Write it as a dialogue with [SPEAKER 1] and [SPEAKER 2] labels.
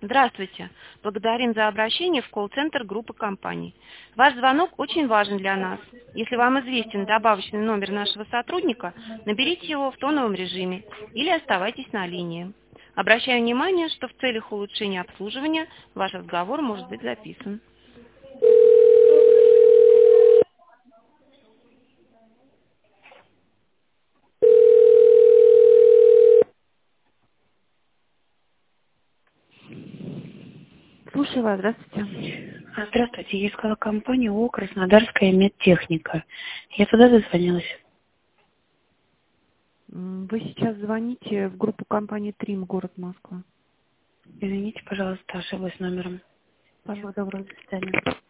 [SPEAKER 1] Здравствуйте. Благодарим за обращение в колл-центр группы компаний. Ваш звонок очень важен для нас. Если вам известен добавочный номер нашего сотрудника, наберите его в тоновом режиме или оставайтесь на линии. Обращаю внимание, что в целях улучшения обслуживания ваш разговор может быть записан. Слушаю вас, здравствуйте.
[SPEAKER 2] Здравствуйте, я искала компанию ООО «Краснодарская медтехника». Я туда дозвонилась.
[SPEAKER 1] Вы сейчас звоните в группу компании «Трим», город Москва.
[SPEAKER 2] Извините, пожалуйста, ошиблась номером.
[SPEAKER 1] Пожалуйста, доброго, до свидания.